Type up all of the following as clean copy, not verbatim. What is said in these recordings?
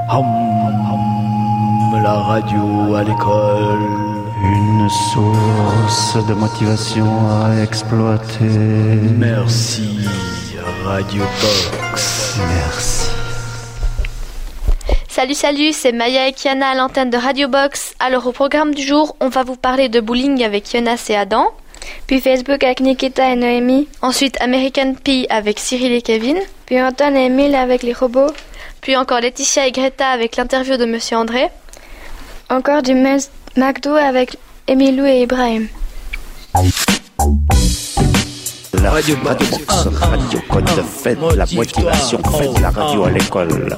La radio à l'école. Une source de motivation à exploiter. Merci, Radio Box. Merci. Salut, c'est Maya et Kiana à l'antenne de Radio Box. Alors au programme du jour, on va vous parler de bowling avec Jonas et Adam, puis Facebook avec Nikita et Noémie, ensuite American Pie avec Cyril et Kevin, puis Antoine et Emile avec les robots, puis encore Laetitia et Greta avec l'interview de Monsieur André, encore du McDo avec Emilou et Ibrahim. La radio Box, radio code fête la motivation, faites la radio à l'école.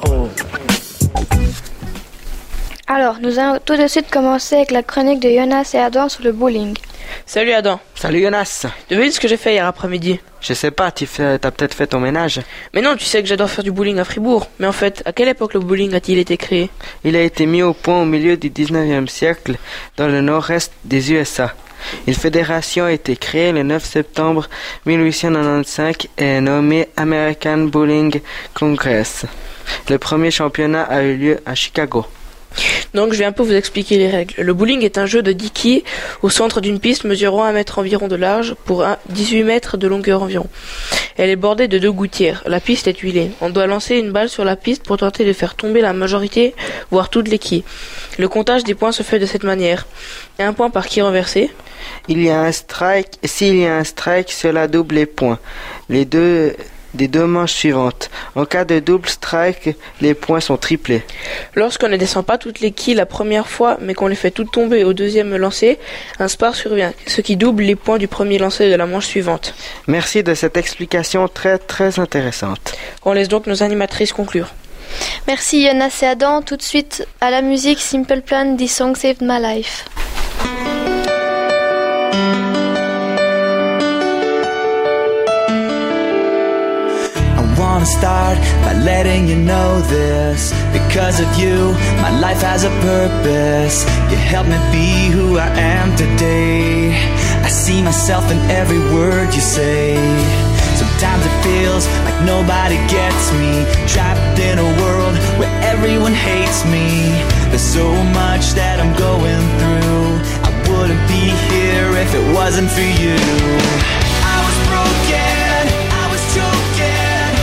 Alors, nous allons tout de suite commencer avec la chronique de Jonas et Adam sur le bowling. Salut Adam. Salut Jonas. Devine ce que j'ai fait hier après-midi. Je sais pas, t'as peut-être fait ton ménage. Mais non, tu sais que j'adore faire du bowling à Fribourg. Mais en fait, à quelle époque le bowling a-t-il été créé? Il a été mis au point au milieu du 19e siècle dans le nord-est des USA. Une fédération a été créée le 9 septembre 1895 et est nommée American Bowling Congress. Le premier championnat a eu lieu à Chicago. Donc je vais un peu vous expliquer les règles. Le bowling est un jeu de 10 quilles au centre d'une piste mesurant 1 mètre environ de large pour 18 mètres de longueur environ. Elle est bordée de 2 gouttières. La piste est huilée. On doit lancer une balle sur la piste pour tenter de faire tomber la majorité, voire toutes les quilles. Le comptage des points se fait de cette manière. Il y a un point par quille renversée. S'il y a un strike, cela double les points. Des deux manches suivantes. En cas de double strike, les points sont triplés. Lorsqu'on ne descend pas toutes les quilles la première fois, mais qu'on les fait toutes tomber au deuxième lancer, un spar survient, ce qui double les points du premier lancer de la manche suivante. Merci de cette explication très très intéressante. On laisse donc nos animatrices conclure. Merci Jonas et Adam. Tout de suite à la musique Simple Plan, This Song Saved My Life. I wanna start by letting you know this. Because of you, my life has a purpose. You help me be who I am today. I see myself in every word you say. Sometimes it feels like nobody gets me. Trapped in a world where everyone hates me. There's so much that I'm going through. I wouldn't be here if it wasn't for you. I was broken, I was choking.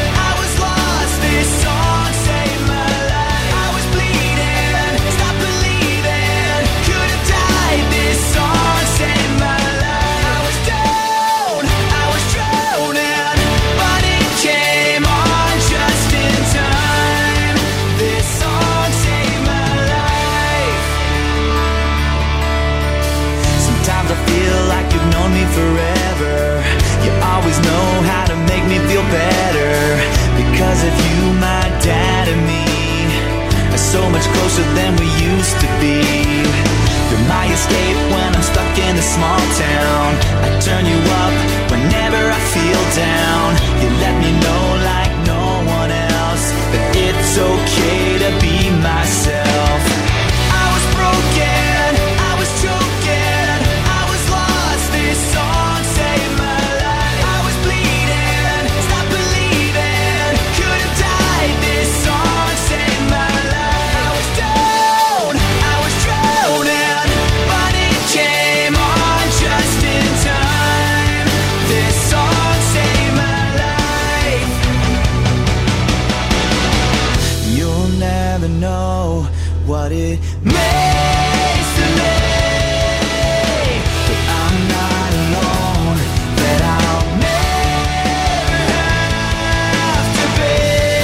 Forever, you always know how to make me feel better. Because of you, my dad and me are so much closer than we used to be. You're my escape when I'm stuck in a small town. I turn you up whenever I feel down. You let me know like no one else that it's okay to be myself. I was broken, I was choking. What it means to me, but I'm not alone, that I'll never have to be.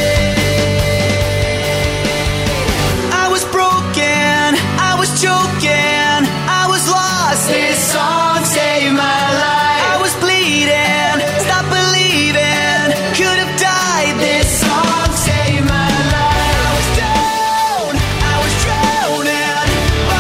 I was broken, I was choking, I was lost. This song saved my life. I was bleeding, stopped believing, could have died. This song saved my life. I was down, I was drowning.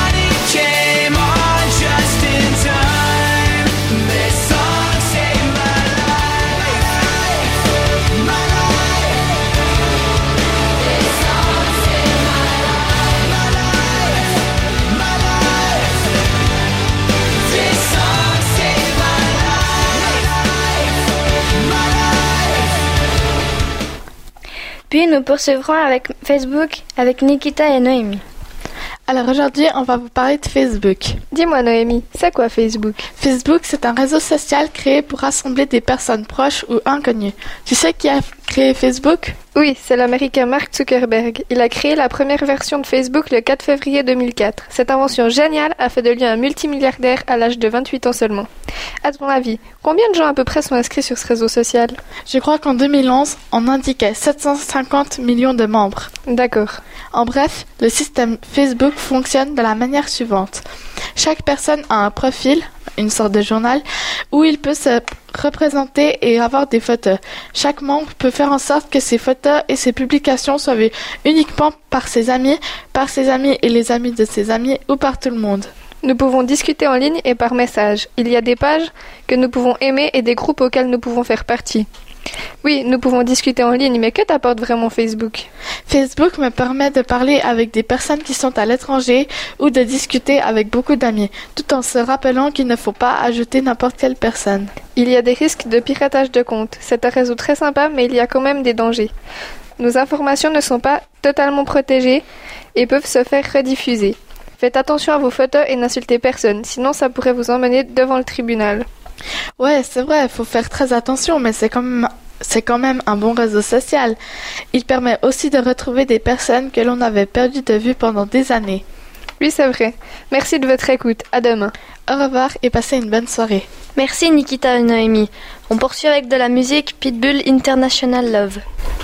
Aujourd'hui, nous poursuivrons avec Facebook avec Nikita et Noémie. Alors aujourd'hui, on va vous parler de Facebook. Dis-moi Noémie, c'est quoi Facebook? Facebook, c'est un réseau social créé pour rassembler des personnes proches ou inconnues. Tu sais qui a créé Facebook? Oui, c'est l'américain Mark Zuckerberg. Il a créé la première version de Facebook le 4 février 2004. Cette invention géniale a fait de lui un multimilliardaire à l'âge de 28 ans seulement. À ton avis, combien de gens à peu près sont inscrits sur ce réseau social? Je crois qu'en 2011, on indiquait 750 millions de membres. D'accord. En bref, le système Facebook fonctionne de la manière suivante. Chaque personne a un profil, une sorte de journal, où il peut se représenter et avoir des photos. Chaque membre peut faire en sorte que ses photos et ses publications soient vues uniquement par ses amis et les amis de ses amis ou par tout le monde. Nous pouvons discuter en ligne et par message. Il y a des pages que nous pouvons aimer et des groupes auxquels nous pouvons faire partie. Oui, nous pouvons discuter en ligne, mais que t'apporte vraiment Facebook? Facebook me permet de parler avec des personnes qui sont à l'étranger ou de discuter avec beaucoup d'amis, tout en se rappelant qu'il ne faut pas ajouter n'importe quelle personne. Il y a des risques de piratage de compte. C'est un réseau très sympa, mais il y a quand même des dangers. Nos informations ne sont pas totalement protégées et peuvent se faire rediffuser. Faites attention à vos photos et n'insultez personne, sinon ça pourrait vous emmener devant le tribunal. Ouais, c'est vrai, il faut faire très attention, mais c'est quand même un bon réseau social. Il permet aussi de retrouver des personnes que l'on avait perdues de vue pendant des années. Oui, c'est vrai. Merci de votre écoute. À demain. Au revoir et passez une bonne soirée. Merci Nikita et Noémie. On poursuit avec de la musique Pitbull International Love.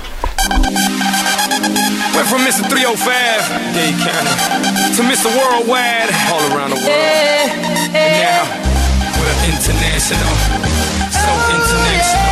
Went from Mr. 305, Dade County, to Mr. Worldwide, all around the world. And now, we're international, so international,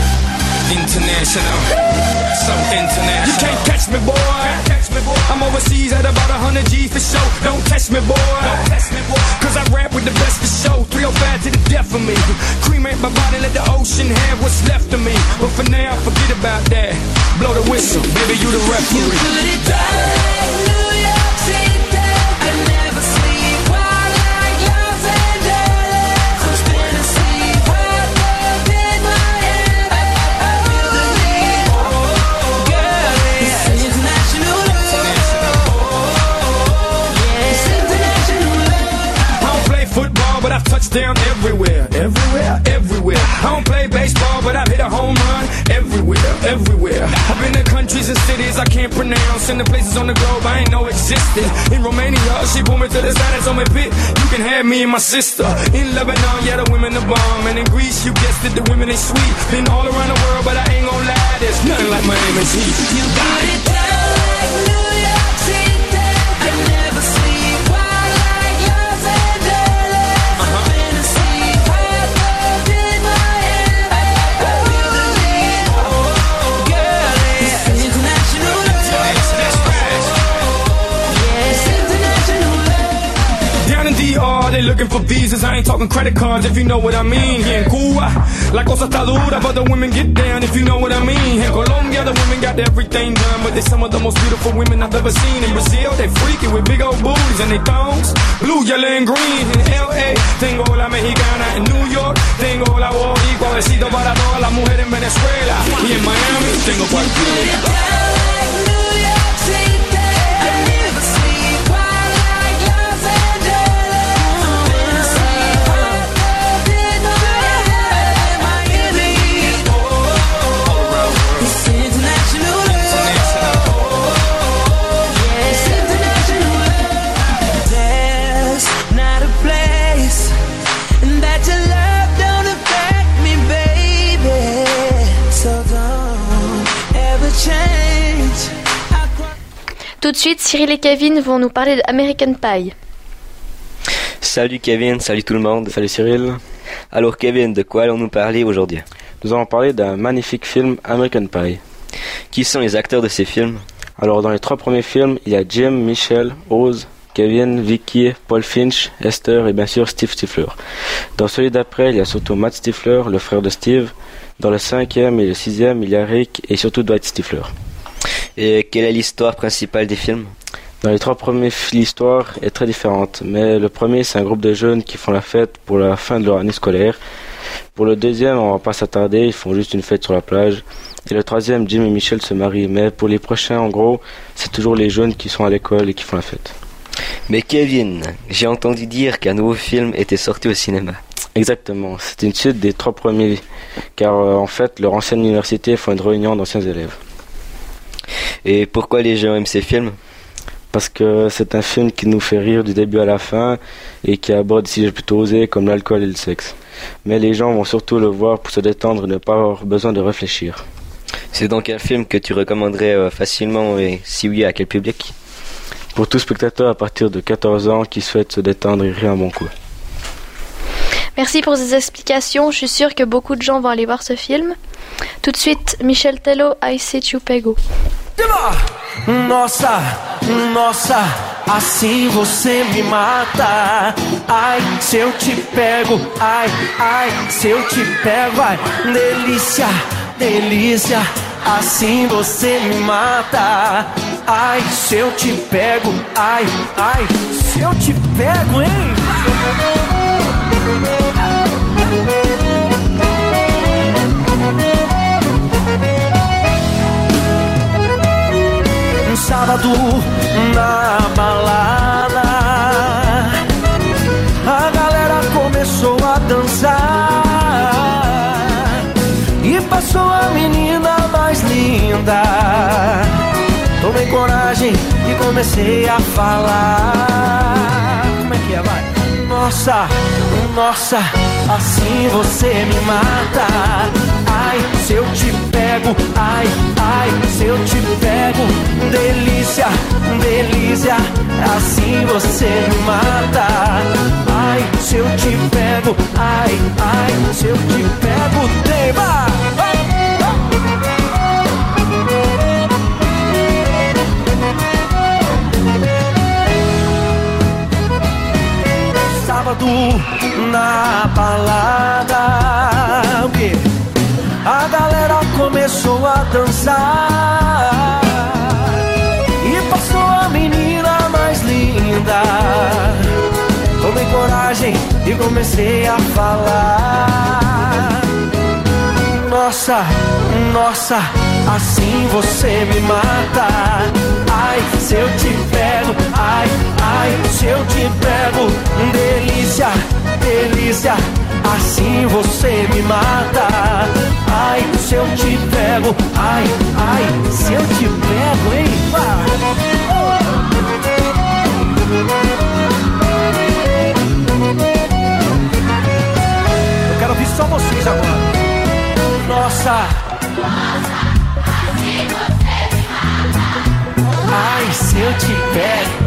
so international. You can't catch me, boy. I'm overseas at about 100 G for show. Don't test me, boy. Cause I rap with the best for show. 305 to the death of me. Cremate my body, let the ocean have what's left of me. But for now, forget about that. Blow the whistle, baby, you the referee. You put it down, New York City. I never sleep while like Los Angeles. I'm spinning sleep, hot love in my head. I feel the need, girl, it's international love. It's international love. I don't play football, but I've touched down everywhere. I don't play baseball, but I've hit a home run everywhere. I've been to countries and cities I can't pronounce, and the places on the globe I ain't know existed. In Romania, she pulled me to the side and told me, "Pit, you can have me and my sister." In Lebanon, yeah, the women are bomb, and in Greece, you guessed it, the women ain't sweet. Been all around the world, but I ain't gon' lie, there's nothing like Miami's heat. You got it down like New York City. I never sleep while like Los Angeles. I'm been asleep, hot love in my head. I feel the need, girl, it's international love. It's international love. Down in DR, they looking for visas. I ain't talking credit cards, if you know what I mean. Here in Cuba, la cosa está dura, but the women get down, if you know what I mean. In Colombia, the women got everything done, but they're some of the most beautiful women I've ever seen. In Brazil, they freaky with big old booties and they thongs, blue, yellow, and green. In LA, tengo la mexicana. In New York, tengo la boricua. Besito para todas las mujeres en Venezuela. Y en Miami, tengo cualquiera. Tout de suite, Cyril et Kevin vont nous parler d'American Pie. Salut Kevin, salut tout le monde. Salut Cyril. Alors Kevin, de quoi allons-nous parler aujourd'hui? Nous allons parler d'un magnifique film, American Pie. Qui sont les acteurs de ces films? Alors dans les 3 premiers films, il y a Jim, Michelle, Rose, Kevin, Vicky, Paul Finch, Esther et bien sûr Steve Stifler. Dans celui d'après, il y a surtout Matt Stifler, le frère de Steve. Dans le 5e et le 6e, il y a Rick et surtout Dwight Stifler. Et quelle est l'histoire principale des films? Dans les 3 premiers, l'histoire est très différente, mais le premier, c'est un groupe de jeunes qui font la fête pour la fin de leur année scolaire. Pour le deuxième, on va pas s'attarder, ils font juste une fête sur la plage. Et le troisième, Jim et Michel se marient. Mais pour les prochains, en gros, c'est toujours les jeunes qui sont à l'école et qui font la fête. Mais Kevin, j'ai entendu dire qu'un nouveau film était sorti au cinéma. Exactement, c'est une suite des 3 premiers, car en fait, leur ancienne université font une réunion d'anciens élèves. Et pourquoi les gens aiment ces films ? Parce que c'est un film qui nous fait rire du début à la fin et qui aborde, si j'ai plutôt osé, comme l'alcool et le sexe. Mais les gens vont surtout le voir pour se détendre et ne pas avoir besoin de réfléchir. C'est donc un film que tu recommanderais facilement et si oui, à quel public ? Pour tout spectateur à partir de 14 ans qui souhaite se détendre et rire un bon coup. Merci pour ces explications. Je suis sûre que beaucoup de gens vont aller voir ce film. Tout de suite, Michel Tello, I Se Te Pego. Nossa, nossa, assim você me mata. Ai, se eu te pego, ai, ai, se eu te pego, ai, delícia, delícia, assim você me mata. Ai, se eu te pego, ai, ai, se eu te pego, hein? Sábado na balada, a galera começou a dançar e passou a menina mais linda. Tomei coragem e comecei a falar. Como é que é, vai? Nossa, nossa, assim você me mata. Ai, se eu te pego, ai, ai, se eu te pego, delícia, delícia, assim você me mata. Ai, se eu te pego, ai, ai, se eu te pego, tema. Sábado na balada, o quê? A galera começou a dançar e passou a menina mais linda. Tomei coragem e comecei a falar. Nossa, nossa, assim você me mata. Ai, se eu te pego, ai, ai, se eu te pego, delícia, delícia, assim você me mata. Ai, se eu te pego, ai, ai, se eu te pego, hein? Eu quero ouvir só vocês agora. Nossa, ai, se eu te pego,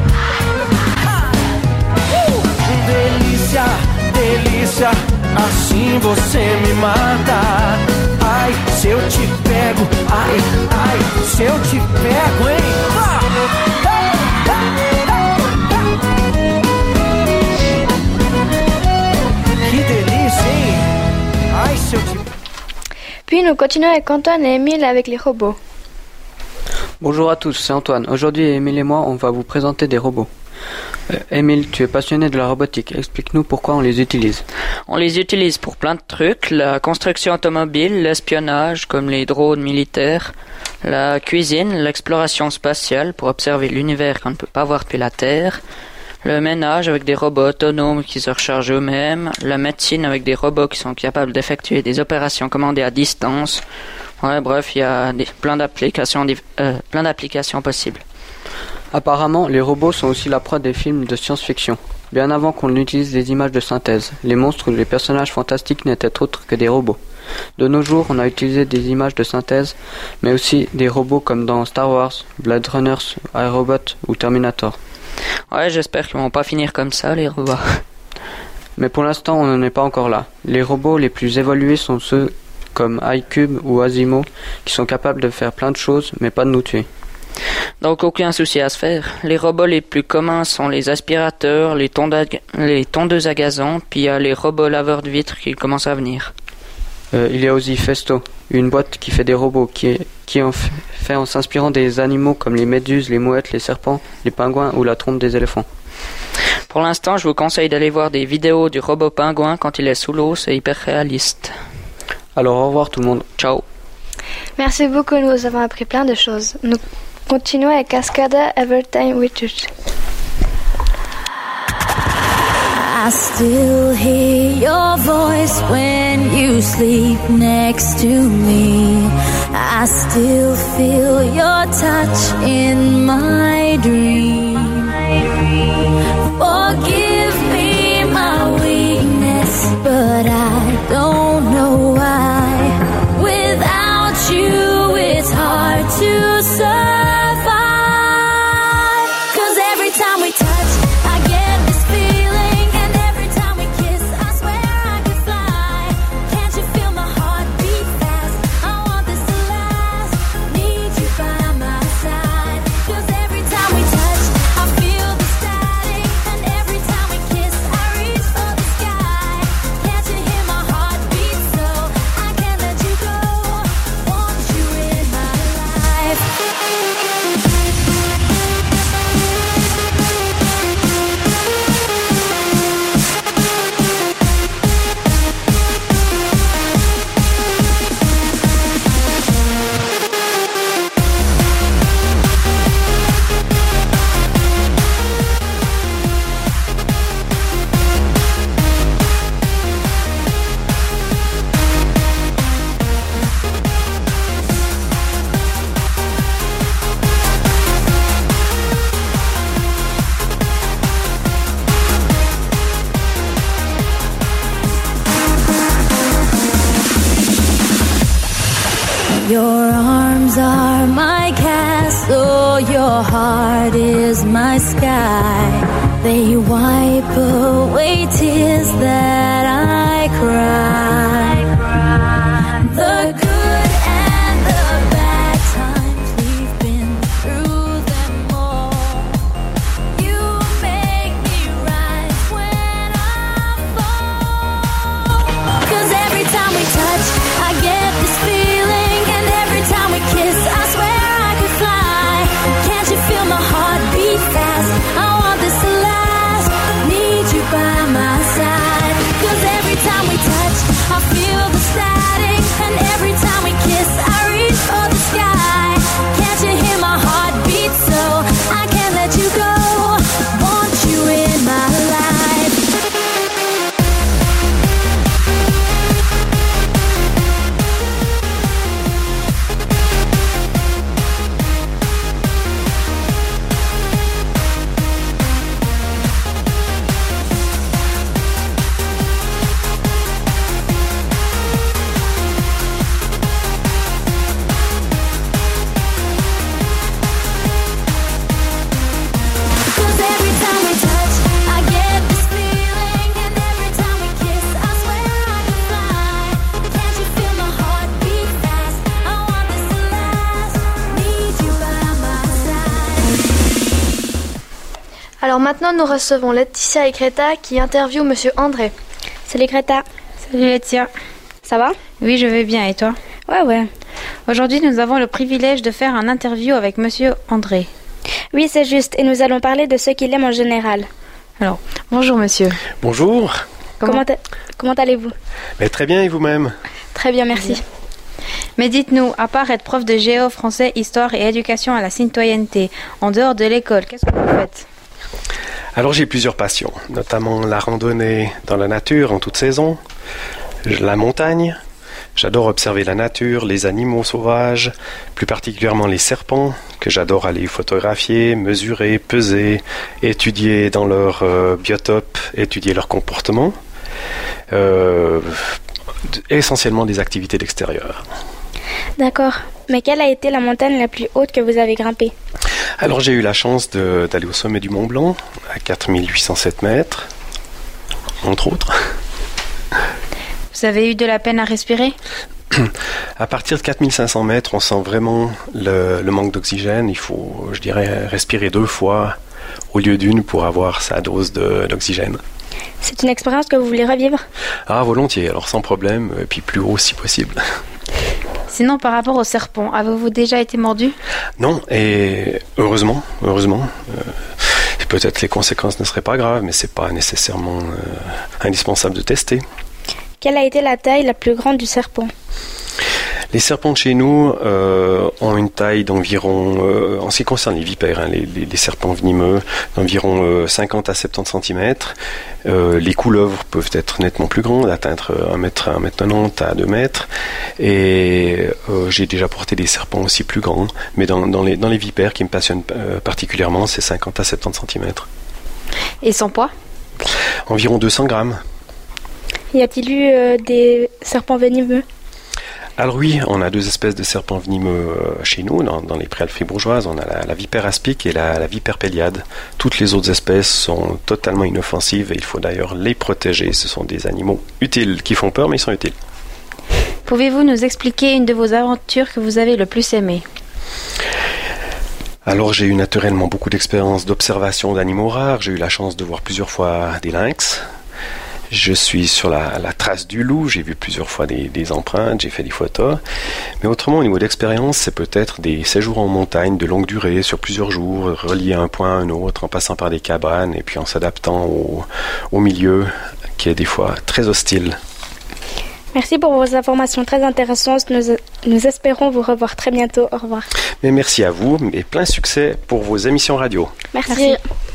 delícia, delícia, assim você me mata. Ai, se eu te pego, ai, ai, se eu te pego, hein? Que delícia, hein? Ai, se eu te... Puis nous continuons avec Antoine et Émile avec les robots. Bonjour à tous, c'est Antoine. Aujourd'hui, Émile et moi, on va vous présenter des robots. Émile, tu es passionné de la robotique. Explique-nous pourquoi on les utilise. On les utilise pour plein de trucs. La construction automobile, l'espionnage, comme les drones militaires, la cuisine, l'exploration spatiale pour observer l'univers qu'on ne peut pas voir depuis la Terre, le ménage avec des robots autonomes qui se rechargent eux-mêmes, la médecine avec des robots qui sont capables d'effectuer des opérations commandées à distance. Ouais, bref, il y a plein d'applications possibles. Apparemment, les robots sont aussi la proie des films de science-fiction. Bien avant qu'on utilise des images de synthèse, les monstres ou les personnages fantastiques n'étaient autres que des robots. De nos jours, on a utilisé des images de synthèse, mais aussi des robots comme dans Star Wars, Blade Runner, iRobot ou Terminator. Ouais, j'espère qu'ils vont pas finir comme ça, les robots. Mais pour l'instant, on n'en est pas encore là. Les robots les plus évolués sont ceux comme iCube ou Asimo, qui sont capables de faire plein de choses, mais pas de nous tuer. Donc aucun souci à se faire. Les robots les plus communs sont les aspirateurs, les tondeuses à gazon, puis il y a les robots laveurs de vitres qui commencent à venir. Il y a aussi Festo, une boîte qui fait des robots, qui en fait en s'inspirant des animaux comme les méduses, les mouettes, les serpents, les pingouins ou la trompe des éléphants. Pour l'instant, je vous conseille d'aller voir des vidéos du robot pingouin quand il est sous l'eau, c'est hyper réaliste. Alors au revoir tout le monde. Ciao. Merci beaucoup, nous avons appris plein de choses. Nous continuons avec Cascada Evertime with You. I still hear your voice when you sleep next to me. I still feel your touch in my dream. Forgive me my weakness, but I don't know why. Without you, it's hard to survive. 'Cause every time we touch, I get this feeling, and every time we kiss, I swear I could fly. Can't you feel my heart beat fast? I want this to last. Need you by my side. 'Cause every time we touch, I feel the static, and every time we kiss, I reach for the sky. Can't you hear my heart beat so? I can't let you go. Want you in my life. Your arms are my castle, your heart is my sky. They wipe away tears that I cry. The good and the bad times, we've been through them all. You make me rise when I fall. 'Cause every time we touch, I get this feeling, and every time we kiss, I swear I could fly. Can't you feel my heart beat fast? I want this to last. Need you by my side. 'Cause every time we touch, I feel the static, and every time we kiss, I reach for the sky. Can't you hear my heart beat so? I can't let you go. Want you in my life. Alors maintenant, nous recevons Laetitia et Greta qui interviewent Monsieur André. Salut Greta. Salut Laetitia. Ça va? Oui, je vais bien. Et toi? Ouais. Aujourd'hui, nous avons le privilège de faire un interview avec Monsieur André. Oui, c'est juste. Et nous allons parler de ce qu'il aime en général. Alors, bonjour monsieur. Bonjour. Comment allez-vous? Très bien, et vous-même? Très bien, merci. Mais dites-nous, à part être prof de géo, français, histoire et éducation à la citoyenneté, en dehors de l'école, qu'est-ce que vous faites? Alors j'ai plusieurs passions, notamment la randonnée dans la nature en toute saison, la montagne. J'adore observer la nature, les animaux sauvages, plus particulièrement les serpents, que j'adore aller photographier, mesurer, peser, étudier dans leur biotope, étudier leur comportement. Essentiellement des activités d'extérieur. D'accord. Mais quelle a été la montagne la plus haute que vous avez grimpée? Alors j'ai eu la chance d'aller au sommet du Mont Blanc, à 4807 mètres, entre autres. Vous avez eu de la peine à respirer? À partir de 4500 mètres, on sent vraiment le manque d'oxygène. Il faut, je dirais, respirer 2 fois au lieu d'une pour avoir sa dose d'oxygène. C'est une expérience que vous voulez revivre? Ah, volontiers, alors sans problème, et puis plus haut si possible. Sinon, par rapport au serpent, avez-vous déjà été mordu? Non, et heureusement. peut-être les conséquences ne seraient pas graves, mais c'est pas nécessairement indispensable de tester. Quelle a été la taille la plus grande du serpent? Les serpents de chez nous ont une taille d'environ, en ce qui concerne les vipères, les serpents venimeux, d'environ 50 à 70 cm. Les couleuvres peuvent être nettement plus grandes, atteindre 1m90 à 2 mètres. Et j'ai déjà porté des serpents aussi plus grands. Mais dans les vipères qui me passionnent particulièrement, c'est 50 à 70 cm. Et son poids? Environ 200 grammes. Y a-t-il eu des serpents venimeux? Alors oui, on a 2 espèces de serpents venimeux chez nous, dans les Préalpes fribourgeoises. On a la vipère aspic et la vipère péliade. Toutes les autres espèces sont totalement inoffensives et il faut d'ailleurs les protéger. Ce sont des animaux utiles, qui font peur mais ils sont utiles. Pouvez-vous nous expliquer une de vos aventures que vous avez le plus aimée? Alors j'ai eu naturellement beaucoup d'expériences d'observation d'animaux rares. J'ai eu la chance de voir plusieurs fois des lynx. Je suis sur la trace du loup, j'ai vu plusieurs fois des empreintes, j'ai fait des photos. Mais autrement, au niveau d'expérience, c'est peut-être des séjours en montagne de longue durée, sur plusieurs jours, reliés à un point à un autre, en passant par des cabanes et puis en s'adaptant au milieu qui est des fois très hostile. Merci pour vos informations très intéressantes. Nous espérons vous revoir très bientôt. Au revoir. Mais merci à vous et plein succès pour vos émissions radio. Merci.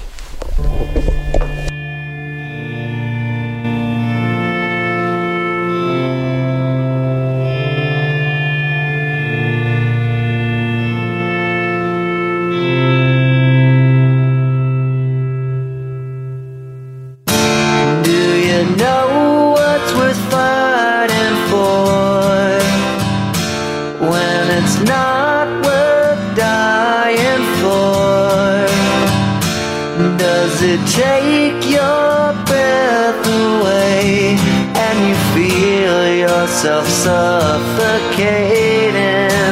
Take your breath away and you feel yourself suffocating.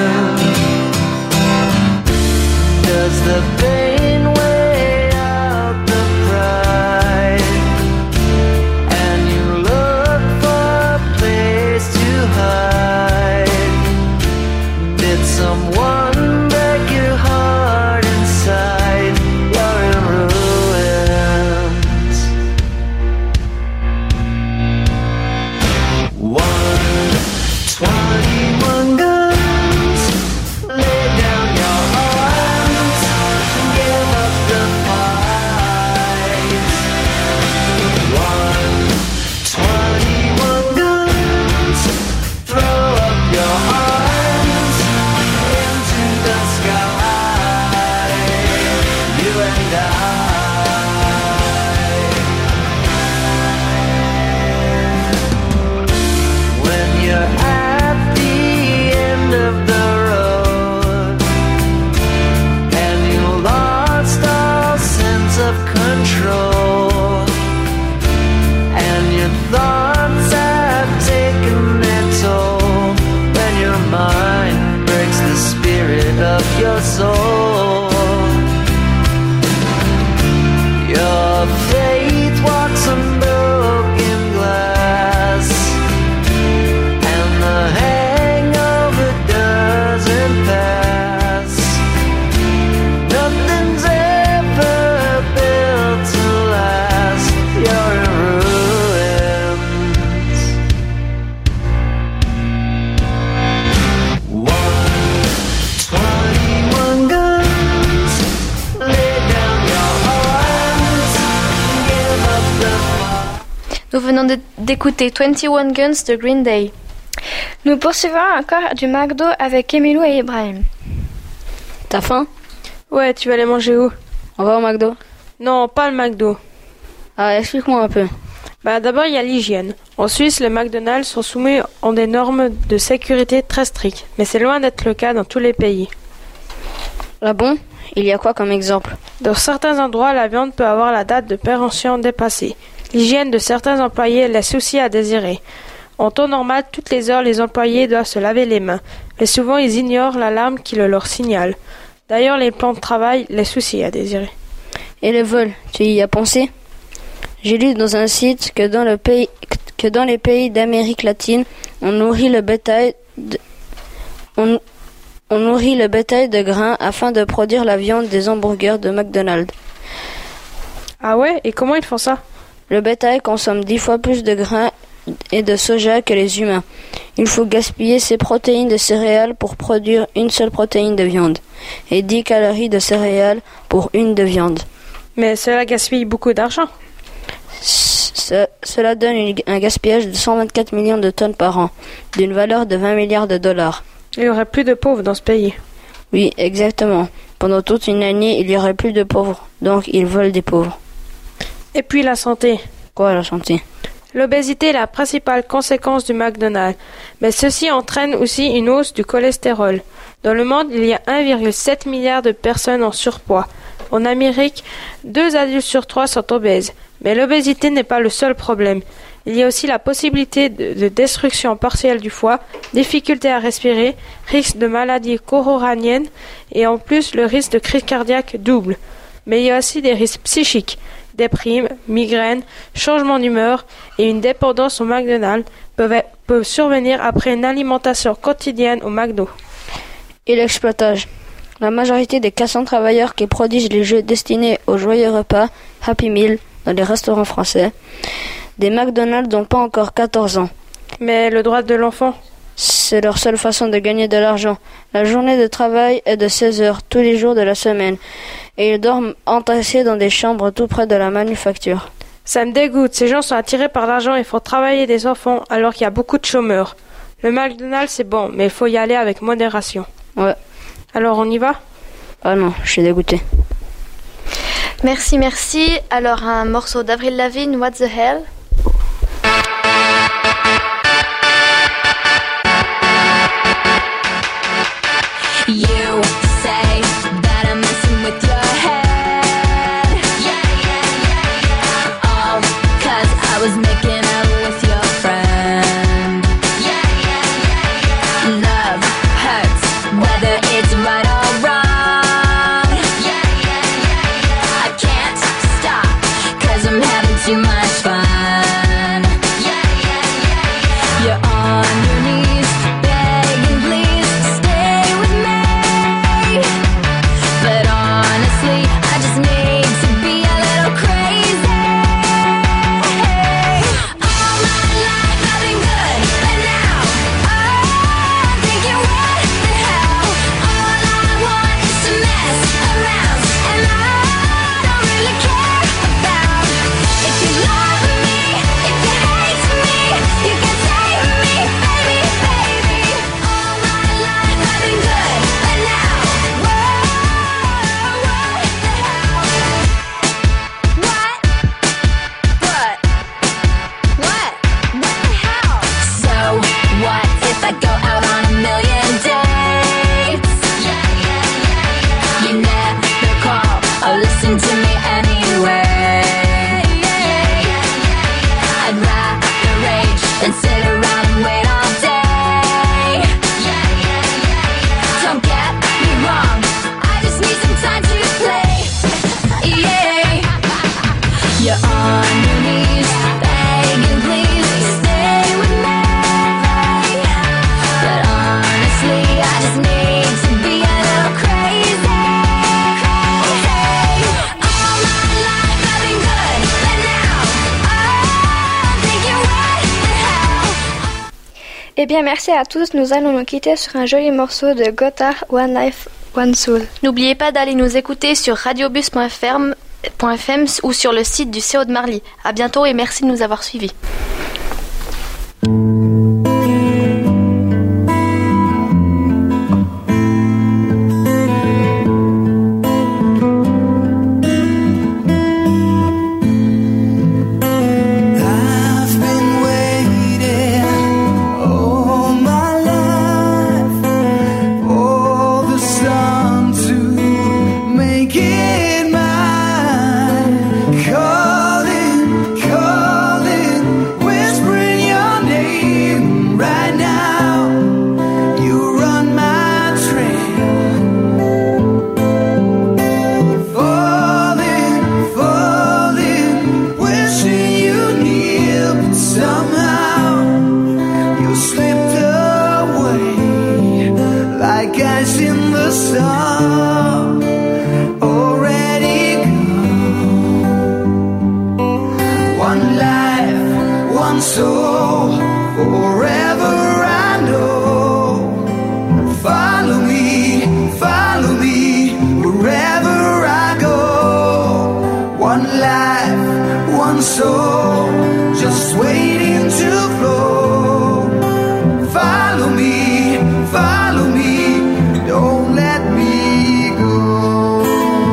Does the pain weigh out the pride and you look for a place to hide? Did someone break your heart inside? You're in ruins. 21 guns, lay down your arms, give up the fight. 21 guns, throw up your arms into the sky. You and I. When you're at the end of the road and you lost all sense of control and your thoughts have taken their toll, when your mind breaks the spirit of your soul, your faith walks on broken glass and the hangover doesn't pass. Nothing's ever built to last. You're in ruins. 21 guns, lay down your arms, give up the Nous venons d'écouter 21 Guns de Green Day. Nous poursuivons encore du McDo avec Emilou et Ibrahim. T'as faim? Ouais, tu vas aller manger où? On va au McDo? Non, pas le McDo. Ah, explique-moi un peu. Bah d'abord il y a l'hygiène. En Suisse, les McDonald's sont soumis à des normes de sécurité très strictes, mais c'est loin d'être le cas dans tous les pays. Ah bon? Il y a quoi comme exemple? Dans certains endroits, la viande peut avoir la date de péremption dépassée. L'hygiène de certains employés laisse aussi à désirer. En temps normal, toutes les heures, les employés doivent se laver les mains, mais souvent ils ignorent l'alarme qui le leur signale. D'ailleurs, les plans de travail laissent aussi à désirer. Et le vol, tu y as pensé? J'ai lu dans un site que dans les pays d'Amérique latine, on nourrit le bétail de grains afin de produire la viande des hamburgers de McDonald's. Ah ouais? Et comment ils font ça? Le bétail consomme 10 fois plus de grains et de soja que les humains. Il faut gaspiller ces protéines de céréales pour produire une seule protéine de viande et 10 calories de céréales pour une de viande. Mais cela gaspille beaucoup d'argent. Cela donne un gaspillage de 124 millions de tonnes par an, d'une valeur de 20 milliards de dollars. Il y aurait plus de pauvres dans ce pays. Oui, exactement. Pendant toute une année, il y aurait plus de pauvres, donc ils veulent des pauvres. Et puis la santé. Quoi, la santé? L'obésité est la principale conséquence du McDonald's, mais ceci entraîne aussi une hausse du cholestérol. Dans le monde, il y a 1,7 milliard de personnes en surpoids. En Amérique, 2 adultes sur 3 sont obèses. Mais l'obésité n'est pas le seul problème. Il y a aussi la possibilité de destruction partielle du foie, difficulté à respirer, risque de maladies coronariennes et en plus le risque de crise cardiaque double. Mais il y a aussi des risques psychiques. Déprime, migraine, changement d'humeur et une dépendance au McDonald's peuvent survenir après une alimentation quotidienne au McDo. Et l'exploitation. La majorité des 400 travailleurs qui produisent les jeux destinés aux joyeux repas Happy Meal dans les restaurants français, des McDonald's n'ont pas encore 14 ans. Mais le droit de l'enfant? C'est leur seule façon de gagner de l'argent. La journée de travail est de 16 heures tous les jours de la semaine. Et ils dorment entassés dans des chambres tout près de la manufacture. Ça me dégoûte. Ces gens sont attirés par l'argent et font travailler des enfants alors qu'il y a beaucoup de chômeurs. Le McDonald's c'est bon, mais il faut y aller avec modération. Ouais. Alors on y va? Ah non, je suis dégoûté. Merci. Alors un morceau d'Avril Lavigne, What the Hell? You say that I'm messing with your head. Yeah. Oh, 'cause I was making out with your friend. Yeah. Love hurts, whether it's right or wrong. Yeah. I can't stop, 'cause I'm having too much fun. You're on your knees, begging please stay with me. But honestly, I just need to be a little crazy. All my life I've been good, but now I'm thinking what the hell. All I want is to mess around, and I don't really care about if you love me, if you hate me, you can take me, baby, baby. All my life I've been good, but now, whoa, what the hell? What? the hell? So what if I go out on a million dates? You never call or listen to me anyway. I'd rather rage than sit around and wait all day. Don't get me wrong, I just need some time to play. Yeah. You're on your knees, begging please stay with me. But honestly, I just need to be a little crazy. All my life I've been good, but now I'm thinking what the hell. Eh bien, merci à tous. Nous allons nous quitter sur un joli morceau de Gotthard, One Life, One Soul. N'oubliez pas d'aller nous écouter sur radiobus.fm ou sur le site du CO de Marly. À bientôt et merci de nous avoir suivis. I've been waiting all my life for the sun to make it mine. Calling, one soul, just waiting to flow. Follow me, don't let me go.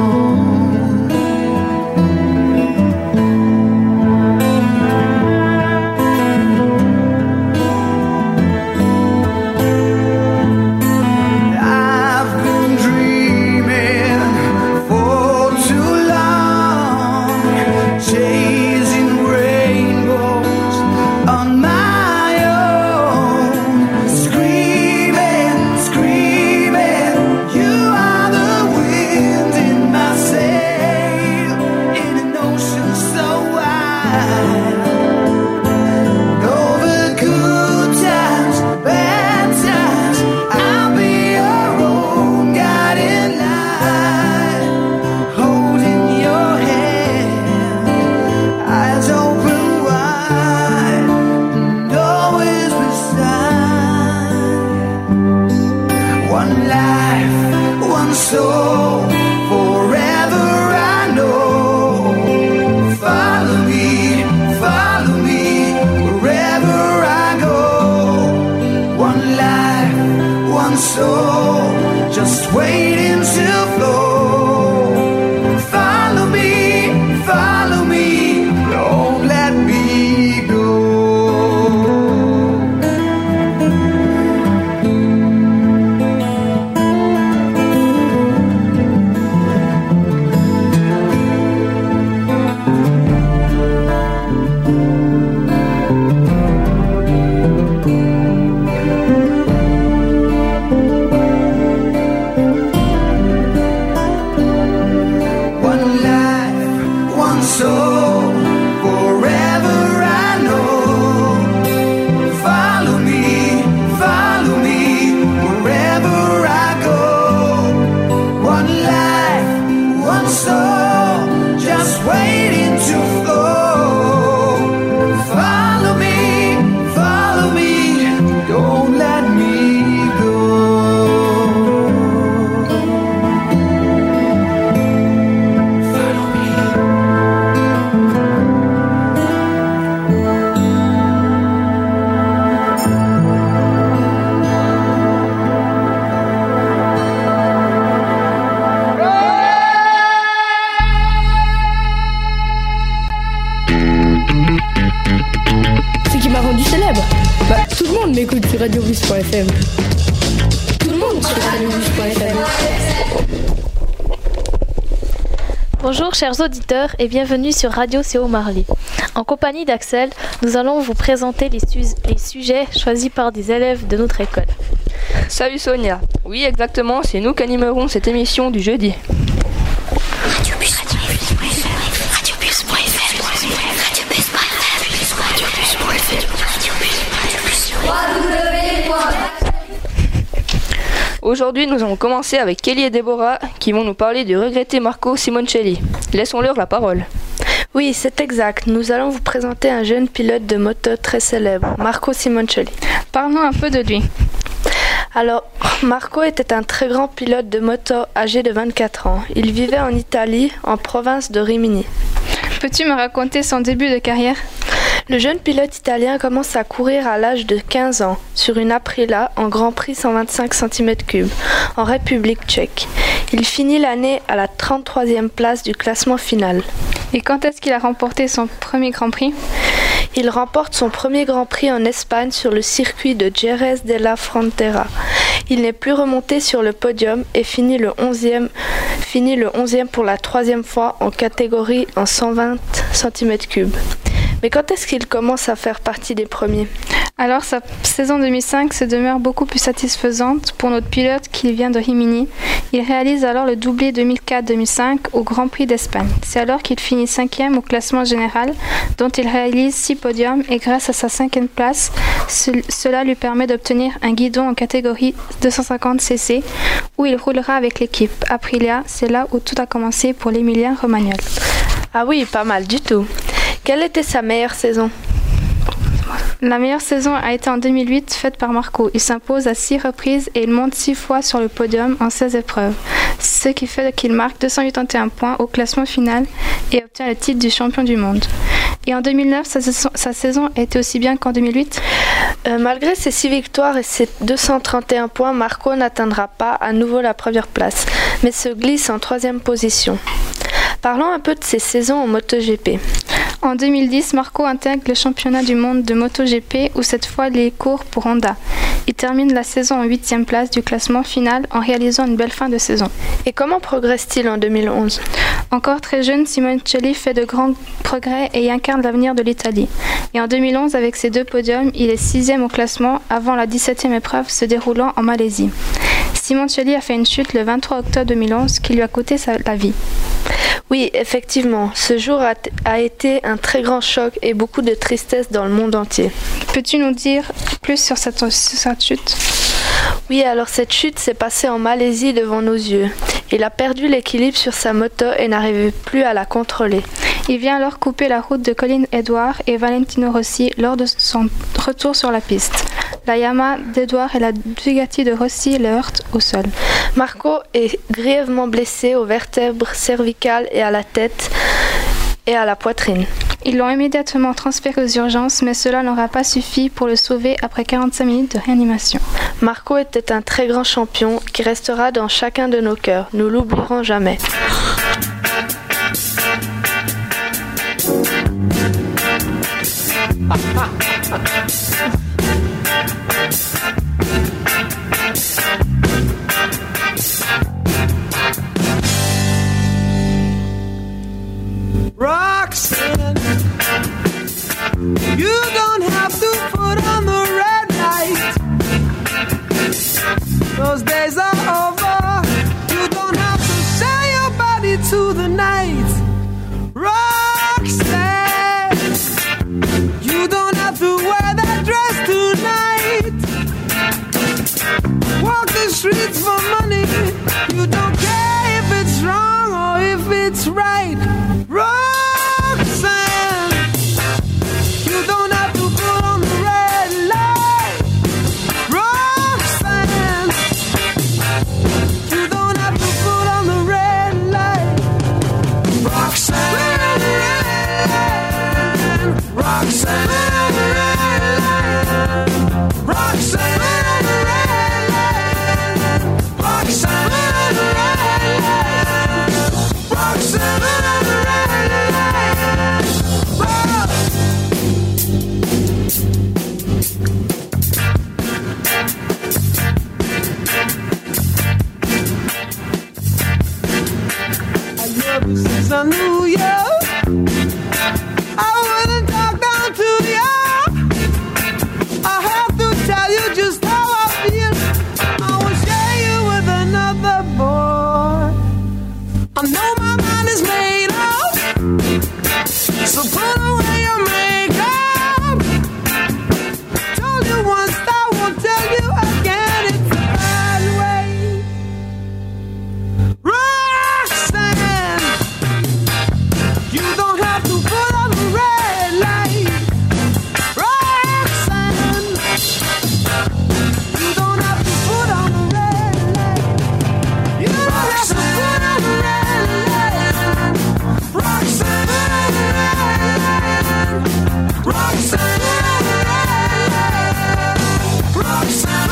I've been dreaming for too long, chasing rainbows on my own, screaming, you are the wind in my sail, in an ocean so wide. Over good times, bad times, I'll be your own guiding light, holding your hand, eyes open wide, and always beside. One life, one soul, forever I know. Follow me, wherever I go. One life, one soul, just waiting to flow. Follow me, don't let me go. One life, one soul, forever I know. Follow me, wherever I go. One life, one soul, just waiting to flow. Follow me, don't let me go. Ce qui m'a rendu célèbre. Tout le monde m'écoute sur radiobus.fm. Tout le monde sur radiobus.fm. Bonjour chers auditeurs et bienvenue sur Radio CO Marly. En compagnie d'Axel, nous allons vous présenter les sujets choisis par des élèves de notre école. Salut Sonia. Oui, exactement, c'est nous qui animerons cette émission du jeudi. Aujourd'hui, nous allons commencer avec Kelly et Déborah qui vont nous parler du regretté Marco Simoncelli. Laissons-leur la parole. Oui, c'est exact. Nous allons vous présenter un jeune pilote de moto très célèbre, Marco Simoncelli. Parlons un peu de lui. Alors, Marco était un très grand pilote de moto âgé de 24 ans. Il vivait en Italie, en province de Rimini. Peux-tu me raconter son début de carrière ? Le jeune pilote italien commence à courir à l'âge de 15 ans sur une Aprilia en Grand Prix 125 cm3 en République tchèque. Il finit l'année à la 33e place du classement final. Et quand est-ce qu'il a remporté son premier Grand Prix ? Il remporte son premier Grand Prix en Espagne sur le circuit de Jerez de la Frontera. Il n'est plus remonté sur le podium et finit le 11e pour la 3e fois en catégorie en 120 cm3. Mais quand est-ce qu'il commence à faire partie des premiers ? Alors sa saison 2005 se demeure beaucoup plus satisfaisante pour notre pilote qui vient de Rimini. Il réalise alors le doublé 2004-2005 au Grand Prix d'Espagne. C'est alors qu'il finit 5e au classement général, dont il réalise 6 podiums et grâce à sa 5e place, cela lui permet d'obtenir un guidon en catégorie 250cc où il roulera avec l'équipe Aprilia. C'est là où tout a commencé pour l'Emilien Romagnol. Ah oui, pas mal du tout. Quelle était sa meilleure saison ? La meilleure saison a été en 2008, faite par Marco. Il s'impose à 6 reprises et il monte 6 fois sur le podium en 16 épreuves, ce qui fait qu'il marque 281 points au classement final et obtient le titre du champion du monde. Et en 2009, sa saison a été aussi bien qu'en 2008 ? Malgré ses 6 victoires et ses 231 points, Marco n'atteindra pas à nouveau la première place, mais se glisse en 3e position. Parlons un peu de ses saisons en MotoGP. En 2010, Marco intègre le championnat du monde de MotoGP où cette fois il court pour Honda. Il termine la saison en 8e place du classement final en réalisant une belle fin de saison. Et comment progresse-t-il en 2011 ? Encore très jeune, Simoncelli fait de grands progrès et incarne l'avenir de l'Italie. Et en 2011, avec ses 2 podiums, il est 6e au classement avant la 17e épreuve se déroulant en Malaisie. Simoncelli a fait une chute le 23 octobre 2011 qui lui a coûté la vie. Oui, effectivement, ce jour a été un très grand choc et beaucoup de tristesse dans le monde entier. Peux-tu nous dire plus sur cette chute ? Oui, alors cette chute s'est passée en Malaisie devant nos yeux. Il a perdu l'équilibre sur sa moto et n'arrivait plus à la contrôler. Il vient alors couper la route de Colin Edwards et Valentino Rossi lors de son retour sur la piste. La Yamaha d'Edwards et la Bugatti de Rossi le heurtent au sol. Marco est grièvement blessé aux vertèbres cervicales et à la tête et à la poitrine. Ils l'ont immédiatement transféré aux urgences, mais cela n'aura pas suffi pour le sauver après 45 minutes de réanimation. Marco était un très grand champion qui restera dans chacun de nos cœurs. Nous l'oublierons jamais. Roxanne, you don't have to put on the red light. Those days are over. You don't have to sell your body to the night. Roxanne, you don't have to wear that dress tonight. Walk the streets for money. You don't care if it's wrong or if it's right. Roxanne, you don't have to put on the red light. Roxanne, you don't have to put on the red light. Roxanne, Roxanne, Roxanne, Roxanne, since I knew you, I wouldn't talk down to you. I have to tell you just how I feel. I won't share you with another boy. I know my mind is made up, so put away your makeup. Told you once, I won't tell you again. It's a bad way. Roxanne, you don't have to put on the red light. Roxanne, you don't have to put on the red light. You don't have to put on the red light. Roxanne, Roxanne, Roxanne,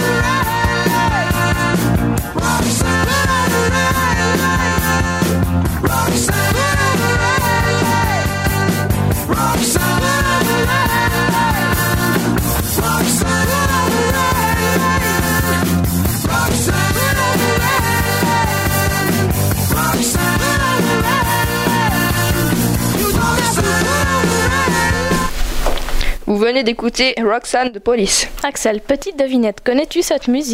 Vous venez d'écouter Roxanne de Police. Axel, petite devinette, connais-tu cette musique ?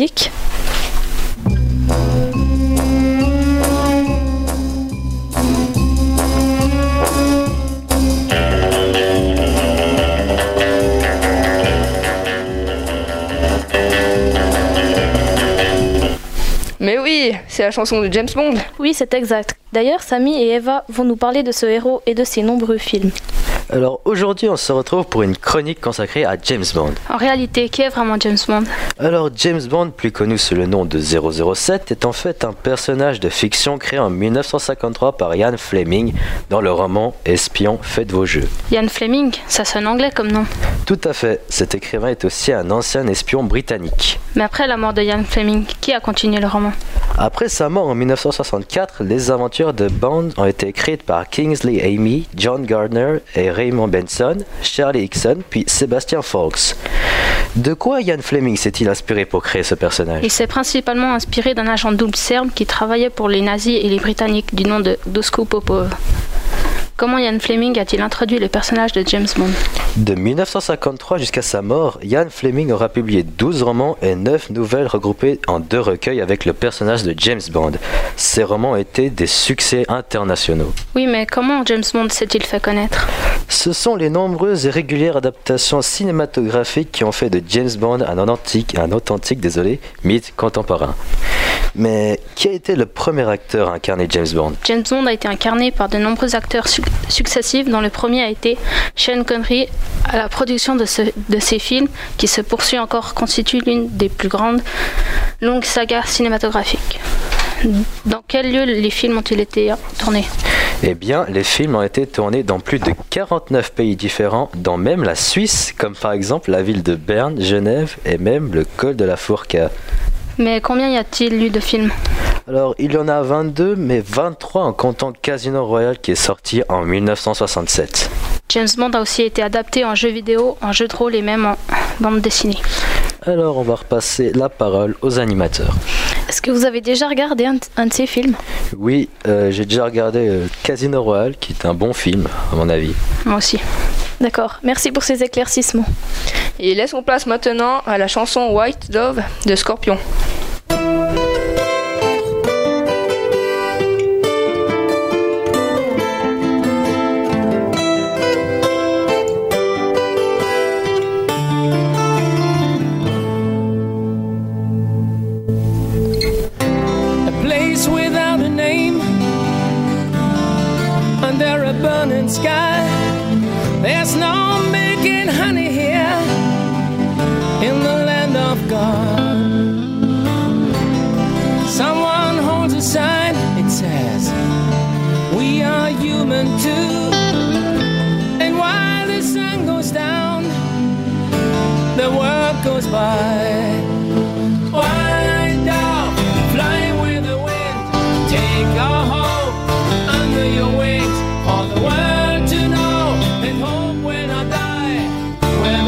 Mais oui, c'est la chanson de James Bond. Oui, c'est exact. D'ailleurs, Samy et Eva vont nous parler de ce héros et de ses nombreux films. Alors aujourd'hui, on se retrouve pour une chronique consacrée à James Bond. En réalité, qui est vraiment James Bond? Alors James Bond, plus connu sous le nom de 007, est en fait un personnage de fiction créé en 1953 par Ian Fleming dans le roman Espion, faites vos jeux. Ian Fleming, ça sonne anglais comme nom. Tout à fait, cet écrivain est aussi un ancien espion britannique. Mais après la mort de Ian Fleming, qui a continué le roman? Après sa mort en 1964, les aventures de Bond ont été écrites par Kingsley Amis, John Gardner et Raymond Benson, Charlie Hickson, puis Sébastien Fawkes. De quoi Ian Fleming s'est-il inspiré pour créer ce personnage? Il s'est principalement inspiré d'un agent double serbe qui travaillait pour les nazis et les britanniques du nom de Duško Popov. Comment Ian Fleming a-t-il introduit le personnage de James Bond? De 1953 jusqu'à sa mort, Ian Fleming aura publié 12 romans et 9 nouvelles regroupées en 2 recueils avec le personnage de James Bond. Ces romans étaient des succès internationaux. Oui, mais comment James Bond s'est-il fait connaître? Ce sont les nombreuses et régulières adaptations cinématographiques qui ont fait de James Bond un authentique mythe contemporain. Mais qui a été le premier acteur à incarner James Bond? James Bond a été incarné par de nombreux acteurs successifs, dont le premier a été Sean Connery. À la production de ces films, qui se poursuit encore, constitue l'une des plus grandes longues sagas cinématographiques. Dans quel lieu les films ont-ils été tournés? Eh bien, les films ont été tournés dans plus de 49 pays différents, dont même la Suisse, comme par exemple la ville de Berne, Genève et même le col de la Fourca. Mais combien y a-t-il eu de films? Alors, il y en a 22, mais 23 en comptant Casino Royale qui est sorti en 1967. James Bond a aussi été adapté en jeu vidéo, en jeu de rôle et même en bande dessinée. Alors, on va repasser la parole aux animateurs. Est-ce que vous avez déjà regardé un de ces films? Oui, j'ai déjà regardé Casino Royale, qui est un bon film, à mon avis. Moi aussi. D'accord, merci pour ces éclaircissements. Et laissons place maintenant à la chanson White Dove de Scorpion. Under a burning sky, there's no making honey here in the land of God. Someone holds a sign, it says, we are human too. And while the sun goes down, the world goes by. White dove, fly with the wind, take our hope under your wings. For the world to know and hope when I die, where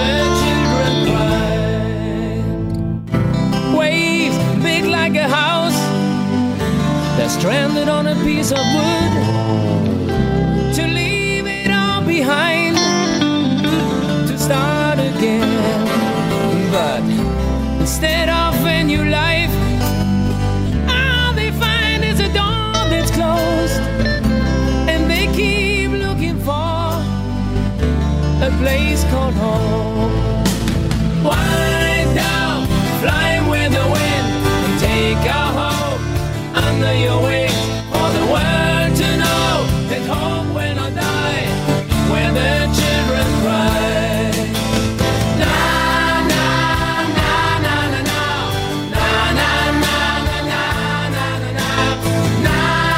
the children cry. Waves big like a house, they're stranded on a piece of wood. To leave it all behind, to start again. But instead of a new life, all they find is a door that's closed. Keep looking for a place called home. White dove, fly with the wind, and take our hope under your wings. For the world to know that hope when I die, where the children cry. Na na na na na na na na na na na na na.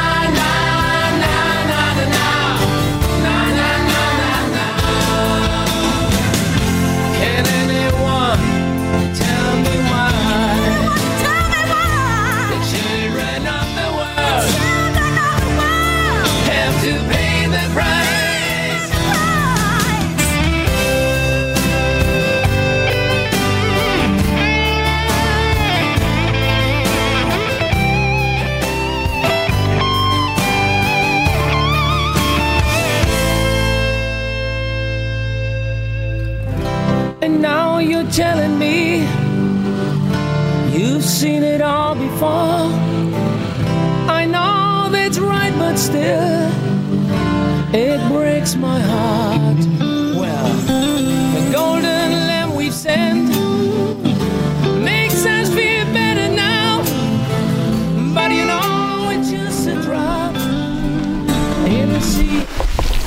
And now you're telling me you've seen it all before. I know that's right, but still it breaks my heart. Well, the golden lamb we've sent makes us feel better now, but you know it's just a drop in the sea.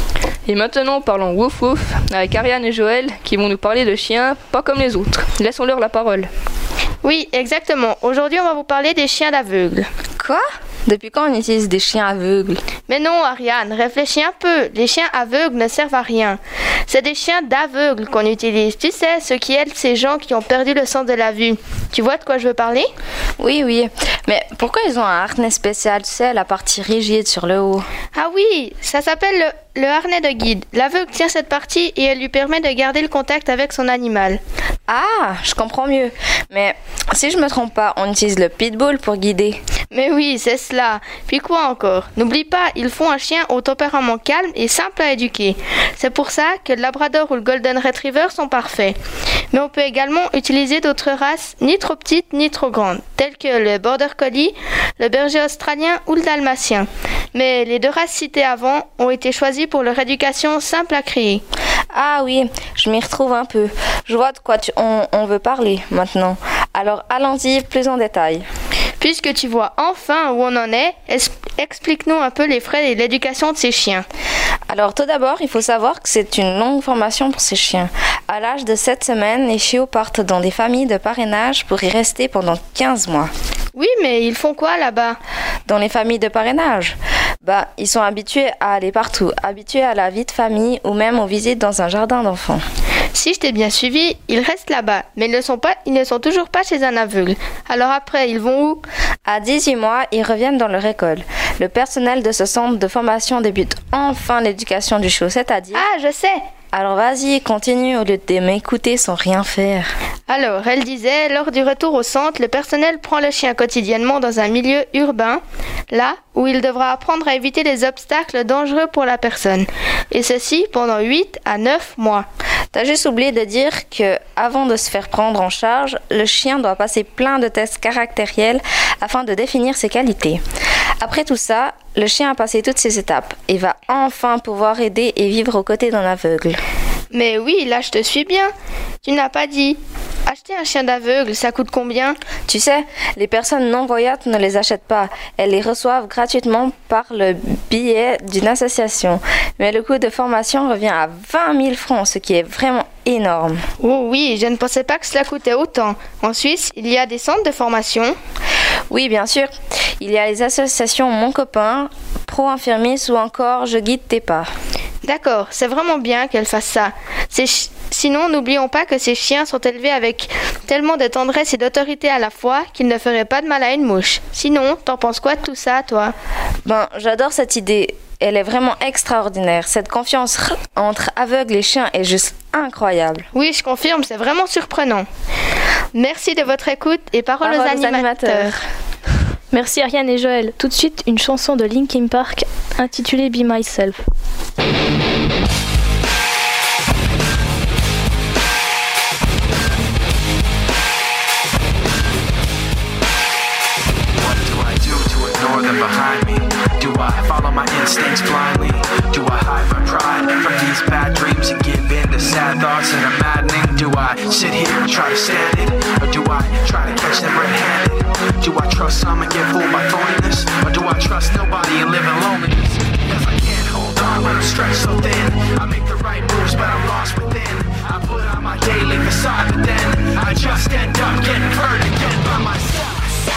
Et maintenant, parlons wouf wouf avec Ariane et Joël qui vont nous parler de chiens pas comme les autres. Laissons-leur la parole. Oui, exactement. Aujourd'hui, on va vous parler des chiens d'aveugles. Quoi ? Depuis quand on utilise des chiens aveugles ? Mais non, Ariane, réfléchis un peu. Les chiens aveugles ne servent à rien. C'est des chiens d'aveugles qu'on utilise. Tu sais, ceux qui aident ces gens qui ont perdu le sens de la vue. Tu vois de quoi je veux parler ? Oui. Mais pourquoi ils ont un harnais spécial, tu sais, la partie rigide sur le haut ? Ah oui, ça s'appelle le harnais de guide. L'aveugle tient cette partie et elle lui permet de garder le contact avec son animal. Ah, je comprends mieux. Mais si je me trompe pas, on utilise le pitbull pour guider. Mais oui, c'est cela. Puis quoi encore ? N'oublie pas, ils font un chien au tempérament calme et simple à éduquer. C'est pour ça que le Labrador ou le Golden Retriever sont parfaits. Mais on peut également utiliser d'autres races ni trop petites ni trop grandes, telles que le Border Collie, le Berger australien ou le Dalmatien. Mais les deux races citées avant ont été choisies pour leur éducation simple à créer. Ah oui, je m'y retrouve un peu. Je vois de quoi on veut parler maintenant. Alors allons-y plus en détail. Puisque tu vois enfin où on en est, explique-nous un peu les frais et l'éducation de ces chiens. Alors tout d'abord, il faut savoir que c'est une longue formation pour ces chiens. À l'âge de 7 semaines, les chiots partent dans des familles de parrainage pour y rester pendant 15 mois. Oui, mais ils font quoi là-bas ? Dans les familles de parrainage ? Ils sont habitués à aller partout, habitués à la vie de famille ou même aux visites dans un jardin d'enfants. Si je t'ai bien suivi, ils restent là-bas, mais ils ne sont toujours pas chez un aveugle. Alors après, ils vont où ? À 18 mois, ils reviennent dans leur école. Le personnel de ce centre de formation débute enfin l'éducation du chiot, c'est-à-dire... Ah, je sais ! Alors vas-y, continue au lieu de m'écouter sans rien faire. Alors, elle disait, lors du retour au centre, le personnel prend le chien quotidiennement dans un milieu urbain, là où il devra apprendre à éviter les obstacles dangereux pour la personne. Et ceci pendant 8 à 9 mois. T'as juste oublié de dire que, avant de se faire prendre en charge, le chien doit passer plein de tests caractériels afin de définir ses qualités. Après tout ça, le chien a passé toutes ces étapes et va enfin pouvoir aider et vivre aux côtés d'un aveugle. Mais oui, là je te suis bien. Tu n'as pas dit. Acheter un chien d'aveugle, ça coûte combien ? Tu sais, les personnes non-voyantes ne les achètent pas. Elles les reçoivent gratuitement par le biais d'une association. Mais le coût de formation revient à 20 000 francs, ce qui est vraiment énorme. Oh oui, je ne pensais pas que cela coûtait autant. En Suisse, il y a des centres de formation ? Oui, bien sûr. Il y a les associations Mon Copain, Pro Infirmis ou encore Je guide tes pas. D'accord, c'est vraiment bien qu'elle fasse ça. Sinon, n'oublions pas que ces chiens sont élevés avec tellement de tendresse et d'autorité à la fois qu'ils ne feraient pas de mal à une mouche. Sinon, t'en penses quoi de tout ça, toi ? J'adore cette idée. Elle est vraiment extraordinaire. Cette confiance entre aveugles et chiens est juste incroyable. Oui, je confirme, c'est vraiment surprenant. Merci de votre écoute et parole aux animateurs. Merci Ariane et Joël. Tout de suite, une chanson de Linkin Park intitulée Be Myself. Behind me, do I follow my instincts blindly? Do I hide my pride from these bad dreams and give in to sad thoughts that are maddening? Do I sit here and try to stand it, or do I try to catch them red-handed? Do I trust some and get fooled by phoniness, or do I trust nobody and live in loneliness? Cause I can't hold on when I'm stretched so thin. I make the right moves but I'm lost within. I put on my daily facade but then I just end up getting hurt again by myself.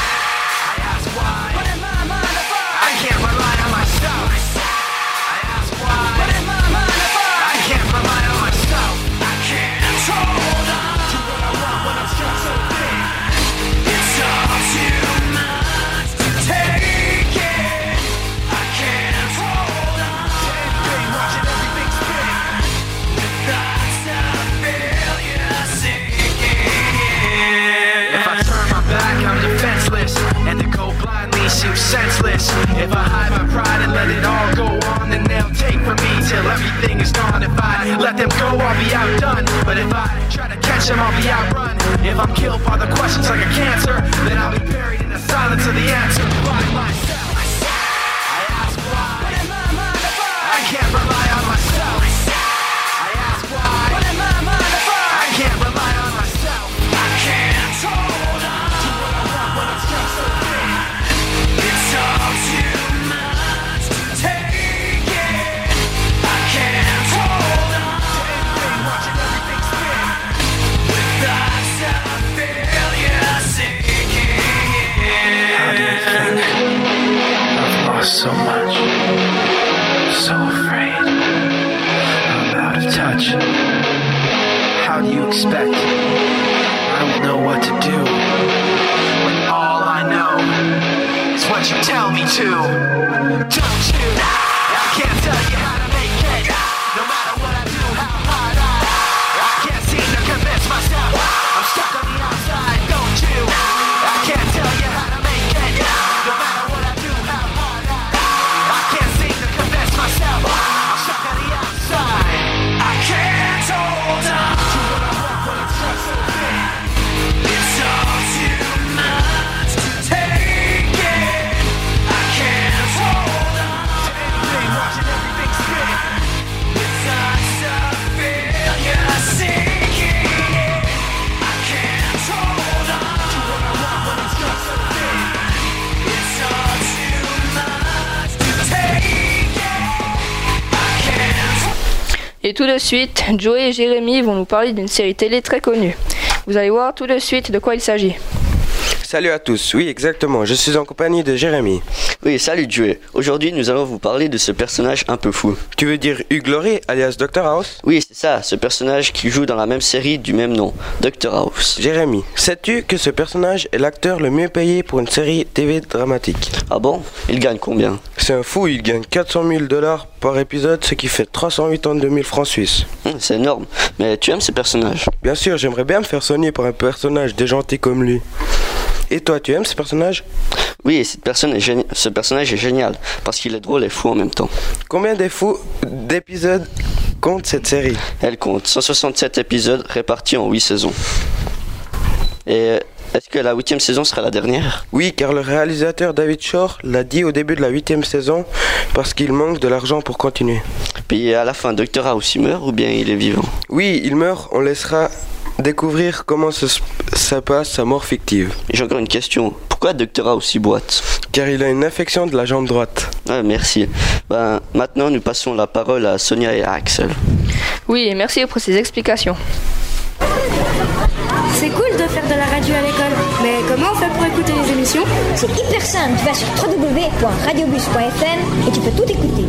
Senseless. If I hide my pride and let it all go on, then they'll take from me till everything is gone. If I let them go, I'll be outdone. But if I try to catch them, I'll be outrun. If I'm killed by the questions like a cancer, then I'll be buried in the silence of the answer. By myself, I ask why. I can't rely on myself. I ask why. I can't rely on myself. I can't hold on to what I want when it's just so big. It's all too much to take it. I can't touch. How do you expect I will know what to do when all I know is what you tell me to? Don't you? I can't tell you how to make it. No matter what I do, how hard I can't seem to convince myself. I'm stuck on the outside. Don't you? I can't tell you how to make it. No matter what I do, how hard I can't seem to convince myself. I'm stuck on the outside. I can't hold on to what I want when it's just so big. It's all too much to take it. I can't hold on to anything, watching everything spin. It's such a failure sinking in. I can't hold on to what I want when it's just so big. It's all too much to take it. I can't. Et tout de suite, Joey et Jérémy vont nous parler d'une série télé très connue. Vous allez voir tout de suite de quoi il s'agit. Salut à tous, oui exactement, je suis en compagnie de Jérémy. Oui, salut Joey. Aujourd'hui, nous allons vous parler de ce personnage un peu fou. Tu veux dire Hugh Laurie, alias Dr House? Oui, c'est ça, ce personnage qui joue dans la même série du même nom, Dr House. Jérémy, sais-tu que ce personnage est l'acteur le mieux payé pour une série TV dramatique? Ah bon? Il gagne combien? C'est un fou, il gagne 400 000 $ par épisode, ce qui fait 382 000 francs suisses. C'est énorme, mais tu aimes ce personnage? Bien sûr, j'aimerais bien me faire soigner par un personnage déjanté comme lui. Et toi, tu aimes ce personnage? Oui, ce personnage est génial, parce qu'il est drôle et fou en même temps. Combien d'épisodes compte cette série? Elle compte 167 épisodes répartis en 8 saisons. Et est-ce que la 8e saison sera la dernière? Oui, car le réalisateur David Shore l'a dit au début de la 8e saison, parce qu'il manque de l'argent pour continuer. Puis à la fin, Dr House, il meurt ou bien il est vivant? Oui, il meurt, on laissera découvrir comment ça passe sa mort fictive. J'ai encore une question. Pourquoi Dr House boite? Car il a une infection de la jambe droite. Ah, merci. Maintenant, nous passons la parole à Sonia et à Axel. Oui, et merci pour ces explications. C'est cool de faire de la radio à l'école, mais comment on fait pour écouter les émissions? C'est hyper simple, tu vas sur www.radiobus.fm et tu peux tout écouter.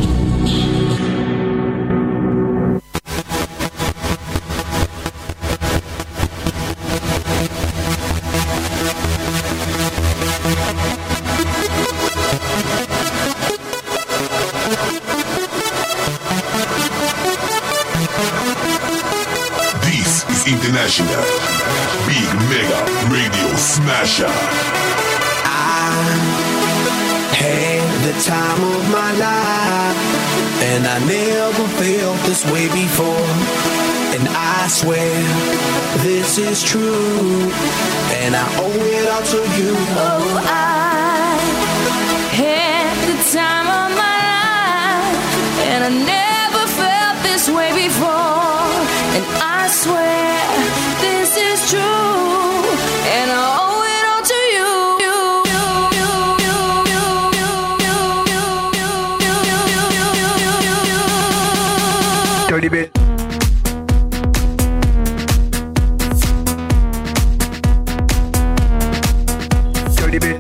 International Big Mega Radio Smasher. I had the time of my life, and I never felt this way before. And I swear this is true, and I owe it all to you. Oh, I had the time of my life, and I never felt this way before. And I swear this is true, and I owe it all to you. Dirty bit. Dirty bit.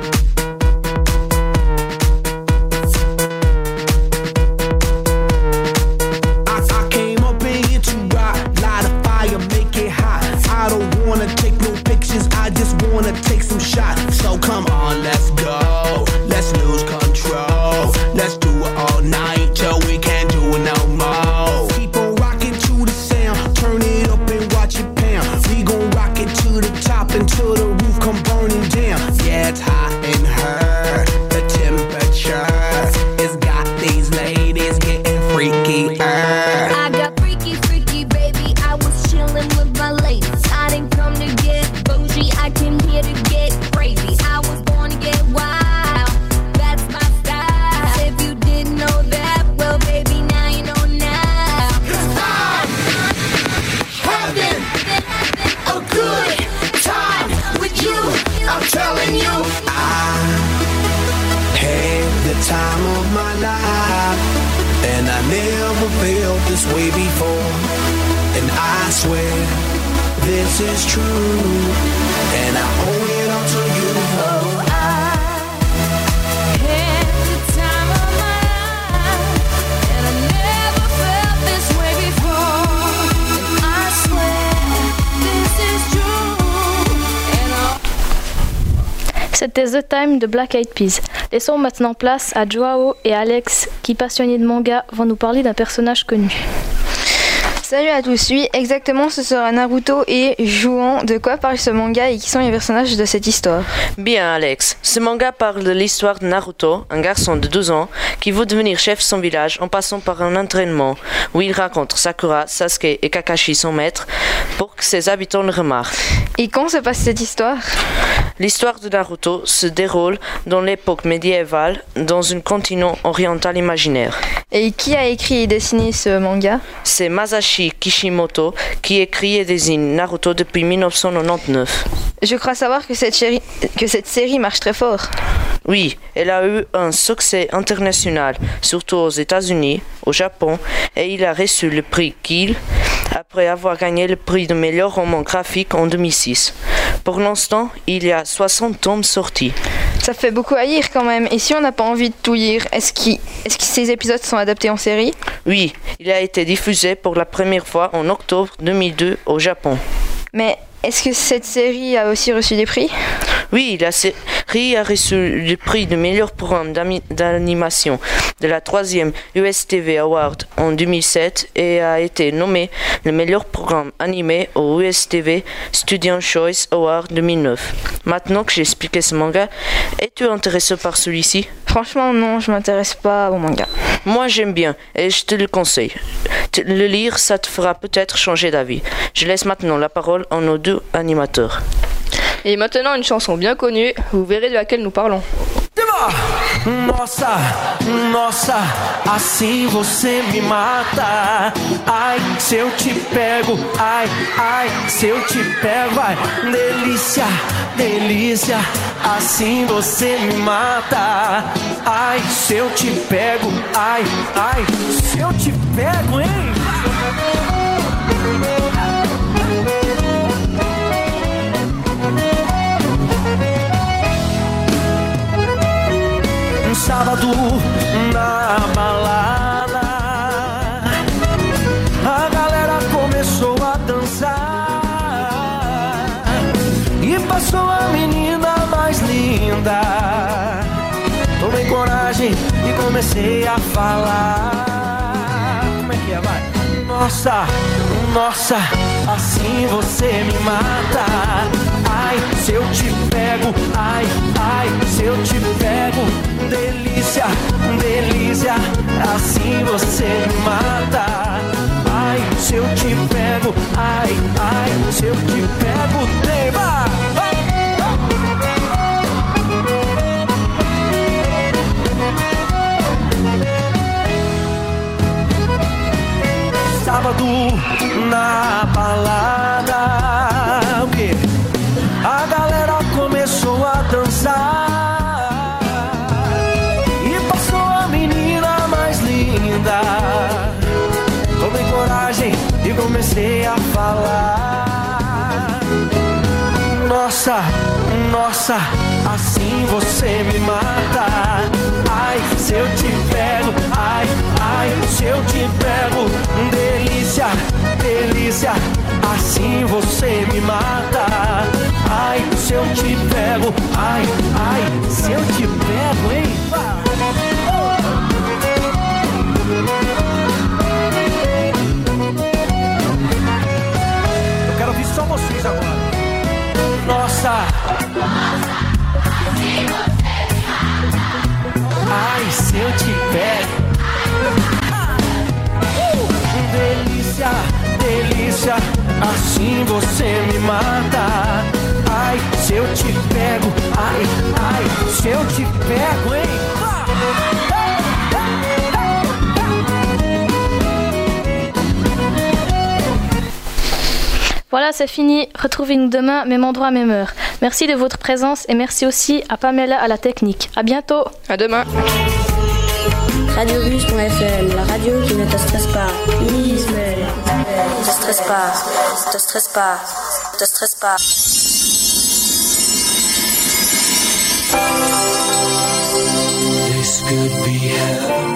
Take some shots, so come on, let's go. Let's lose control. Let's do it all night till we can't do it no more. Keep on rocking to the sound, turn it up and watch it pound. We gon' rock it to the top until the roof come burning down. Yeah, it's hot in her. The temperature has got these ladies getting freaky. I got freaky, freaky, baby. I was chillin' with my ladies. I didn't come to get bougie. I came here to get crazy. I was born to get wild. That's my style. If you didn't know that, well, baby, now you know now. 'Cause I'm having a good time with you. I'm telling you, I had the time of my life, and I never felt this way before. And I swear this is true, and I owe it all to you. Oh, I had the time of my life, and I never felt this way before. C'était The Time de Black Eyed Peas. Laissons maintenant place à Joao et Alex qui, passionnés de manga, vont nous parler d'un personnage connu. Salut à tous, oui, exactement, ce sera Naruto et Juan. De quoi parle ce manga et qui sont les personnages de cette histoire? Bien Alex, ce manga parle de l'histoire de Naruto, un garçon de 12 ans qui veut devenir chef de son village en passant par un entraînement où il rencontre Sakura, Sasuke et Kakashi son maître pour que ses habitants le remarquent. Et quand se passe cette histoire? L'histoire de Naruto se déroule dans l'époque médiévale dans un continent oriental imaginaire. Et qui a écrit et dessiné ce manga? C'est Masashi Kishimoto qui écrit et dessine Naruto depuis 1999. Je crois savoir que cette série marche très fort. Oui, elle a eu un succès international, surtout aux États-Unis, au Japon, et il a reçu le prix Kiel après avoir gagné le prix de meilleur roman graphique en 2006. Pour l'instant, il y a 60 tomes sortis. Ça fait beaucoup à lire quand même. Et si on n'a pas envie de tout lire, est-ce que ces épisodes sont adaptés en série? Oui, il a été diffusé pour la première fois en octobre 2002 au Japon. Mais est-ce que cette série a aussi reçu des prix? Oui, la série a reçu le prix de meilleur programme d'animation de la 3e USTV Award en 2007 et a été nommé le meilleur programme animé au USTV Student Choice Award 2009. Maintenant que j'ai expliqué ce manga, es-tu intéressé par celui-ci? Franchement non, je m'intéresse pas au manga. Moi j'aime bien et je te le conseille. Le lire, ça te fera peut-être changer d'avis. Je laisse maintenant la parole à nos deux animateurs. Et maintenant une chanson bien connue, vous verrez de laquelle nous parlons. Nossa, nossa, assim você me mata. Ai, se eu te pego, ai, ai, se eu te pego, ai, delícia, delícia, assim você me mata. Ai, se eu te pego, ai, ai, se eu te pego, hein? Sábado na balada, a galera começou a dançar e passou a menina mais linda. Tomei coragem e comecei a falar. Como é que é, vai? Nossa, nossa, assim você me mata. Ai, se eu te pego, ai, ai, se eu te pego, delícia, delícia, assim você me mata. Ai, se eu te pego, ai, ai, se eu te pego, tema. Sábado na balada, a galera começou a dançar e passou a menina mais linda. Tomei coragem e comecei a falar. Nossa, nossa, assim você me mata. Ai, se eu te pego, ai, ai, se eu te pego, delícia, delícia, assim você me mata. Ai, se eu te pego, ai, ai, se eu te pego, hein? Eu quero ouvir só vocês agora. Nossa! Ai, se eu te pego, delícia, delícia, assim você me mata. Ai, se eu te pego, ai, ai, se eu te pego, hein? Voilà, c'est fini. Retrouvez-nous demain, même endroit, même heure. Merci de votre présence et merci aussi à Pamela à la technique. À bientôt. À demain. Radiobus.fm, la radio qui ne te stresse pas. Please, ne te stresse pas, te stresse pas, te stresse pas. This could be heaven.